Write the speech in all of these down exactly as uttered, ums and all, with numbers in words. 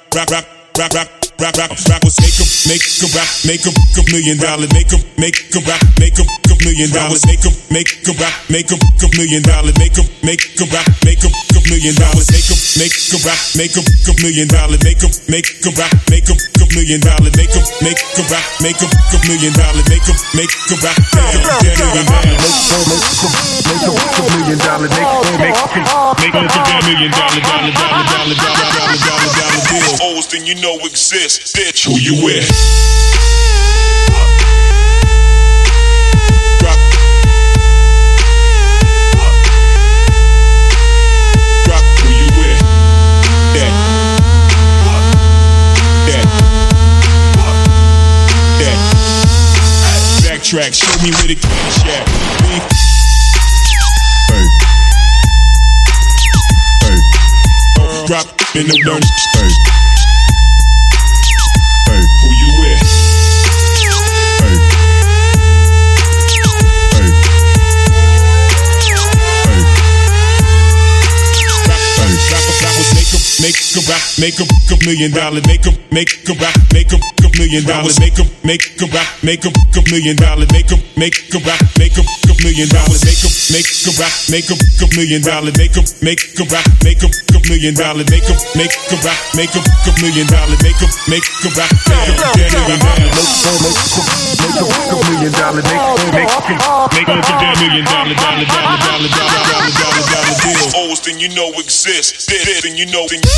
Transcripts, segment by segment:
rap, rap, rap, rap. Rap, rap, rappers make 'em, make 'em rap, make 'em a million dollars, make 'em, make 'em rap, make 'em a million dollars, make 'em, make 'em rap, make 'em a million dollars, make 'em, make 'em rap, make 'em a million dollars, make 'em, make 'em rap, make 'em a million dollars, make 'em, make 'em rap, make 'em a million dollars, make 'em, make 'em rap, make 'em a million dollars, make 'em, make 'em rap, make 'em a million dollars, make 'em, make 'em, make 'em a million dollar, dollar, dollar, dollar, dollar, dollar, dollar, dollar bills. O's than you know exist. Bitch, who you with? Drop. Drop, who you with? Dead. Dead. Dead. Backtrack, show me where the cash at. Hey. Hey. Drop in the dirt. Hey. Who you with? Hey. Hey. Hey. Rap, rap, rappers, rappers, make 'em, make 'em rap, make 'em a million dollars, make 'em, make 'em rap, make 'em a million dollars, make 'em, make 'em rap, make 'em a million dollars, make 'em, make 'em rap, make 'em a million dollars, make 'em, make 'em rap, make 'em a million dollars, make 'em, make 'em rap, make 'em a million dollars, make 'em, make 'em rap, make 'em a million dollars, make 'em, make 'em rap, make 'em a million dollars, make 'em a million dollars, make 'em, make 'em, make 'em a million dollar, dollar, dollar, dollar, dollar, dollar, dollar, dollar bills. O's than you know exist, this than you know. Then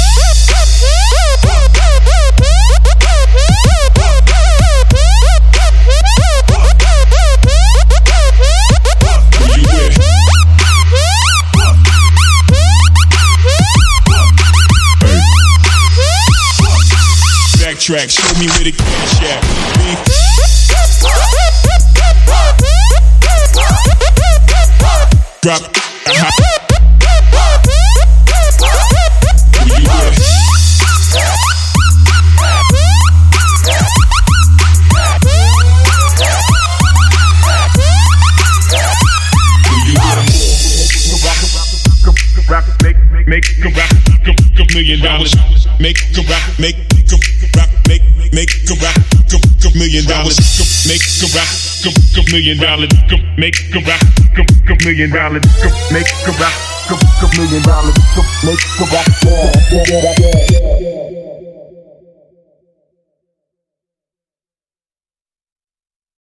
backtrack, show me where the cash at. Drop. Uh-huh. Who you with? Who you with? Rap, make, make, make, rap, a million dollars. Make a rap, make a rap, make, make a rap, a million dollars. Make a rap, a million dollars. Make a rap, a million dollars. Make a rap, a million dollars. Make a rap.